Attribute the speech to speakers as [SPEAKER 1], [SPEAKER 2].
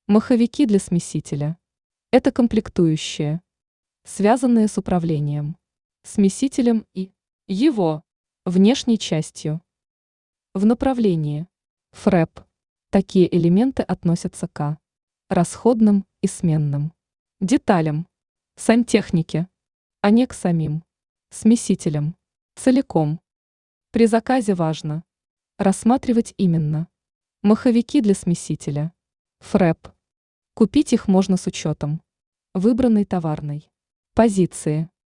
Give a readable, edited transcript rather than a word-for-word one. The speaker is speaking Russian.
[SPEAKER 1] Маховики для смесителя. Это комплектующие, связанные с управлением, смесителем и его внешней частью. В направлении ФРЭП такие элементы относятся к расходным и сменным деталям сантехники, а не к самим смесителям целиком. При заказе важно рассматривать именно маховики для смесителя, ФРЭП. Купить их можно с учетом выбранной товарной позиции.